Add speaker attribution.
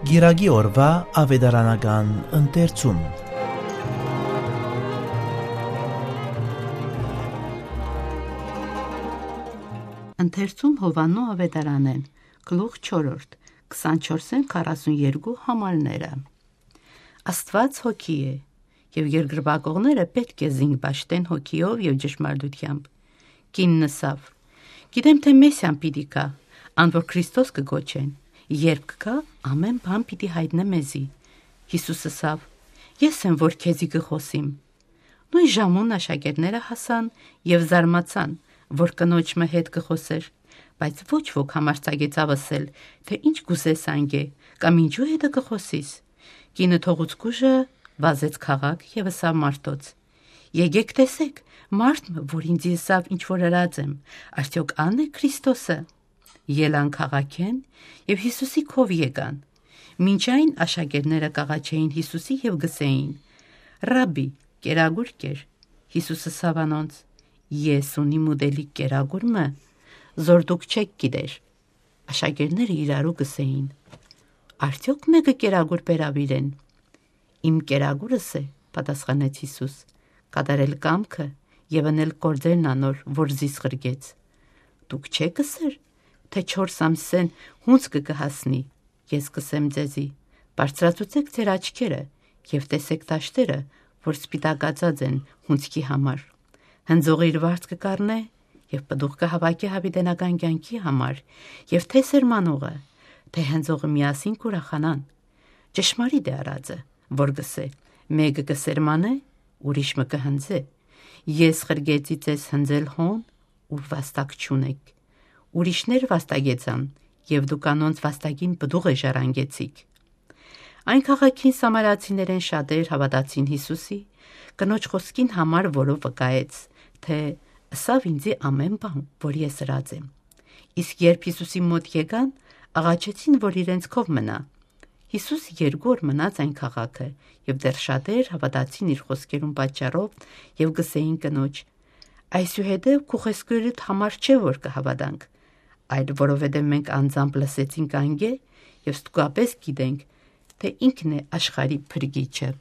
Speaker 1: Գիրագի օրվա ավետարանական ընթերցում։
Speaker 2: Ընթերցում Հովաննու ավետարանեն, գլուխ 4, 24-42 համարները։ Աստված հոգի է, և երկրպագողները պետք է զինվաշտեն հոգիով և ճշմարտությամբ։ Կինն ասավ. գիտեմ, թե Մեսիան պիտի գա, ան որ Քրիստոս կգոչեն, երբ կգա, ամեն բան պիտի հայտնե մեզի։ Հիսուս ասավ. ես եմ, որ քեզի կխոսիմ։ Նույն ժամուն աշակերտները հասան և զարմացան, որ կնոջը հետ կխոսեր, բայց ոչ ոք համարձակեցավ ասել, թե ինչ կուզես անգե, կամ ինչու հետը կխոսիս։ Կինը թողուցկուժը վազեց քաղաք և ասավ մարդոց. եկեք տեսեք, մարդ, որ ինձ ասավ ինչ որ ըրած եմ, արդյոք ան է Քրիստոսը։ Ելան քաղաքեն և Հիսուսի քով եկան։ Մինչ այն աշակերտները կաղաչեին Հիսուսի և գսեին. «Ռաբբի, կերագուր կեր»։ Հիսուս ասավ անոնց. ես ունիմ ուտելիք կերագուրմը, զոր դուք չեք գիտեր։ Աշակերտները իրարու գսեին. արդյոք մեկը կերագուր բերավիրեն։ Իմ կերագուրս է, պատասխանեց Հիսուս, կատարել կամքը և անել գործերն անոր, որ զիս ղրգեց։ Դուք չեք ըսեր, թե 4 ամսեն հունձ կհասնի։ Ես կսեմ ձեզի, բարձրացուցեք ձեր աչքերը և տեսեք դաշտերը, որ սպիտակածած են հունձքի համար։ Հնձողը իր վարձ կկառնե և պտուղ կհավաքե հավիտենական կյանքի համար, և թե սերմանողը, թե հնձողը միասին կուրախանան։ Ճշմարիտ է արածը, որ գսե, մեկը կսերմանե, ուրիշը կհնձե։ Ես ղրգեցի ձեզ հնձել հոն, ուր վաստակ չունեք։ Ուրիշներ վաստակեցան, և դուք անոնց վաստակին պտուղ ժառանգեցիք։ Այն քաղաքին սամարացիներեն շատեր հավատացին Հիսուսի, կնոջ խոսքին համար, որով վկայեց, թե ըսավ ինձի ամեն բան, որ ես ըրած եմ։ Իսկ երբ Հիսուսի մոտ եկան, աղաչեցին, որ իրենց քով մնա։ Հիսուս 2 օր մնաց այն քաղաքը, և դեռ շատեր հավատացին իր խոսքերուն պատճառով և գսեին կնոջ. այսուհետև քու խոսքերիդ համար չէ, որ կհավատանք, այլ որովհետև մենք անձամբ լսեցինք անգե և ստուգապես գիտենք, թե ինքն է աշխարհի փրկիչը։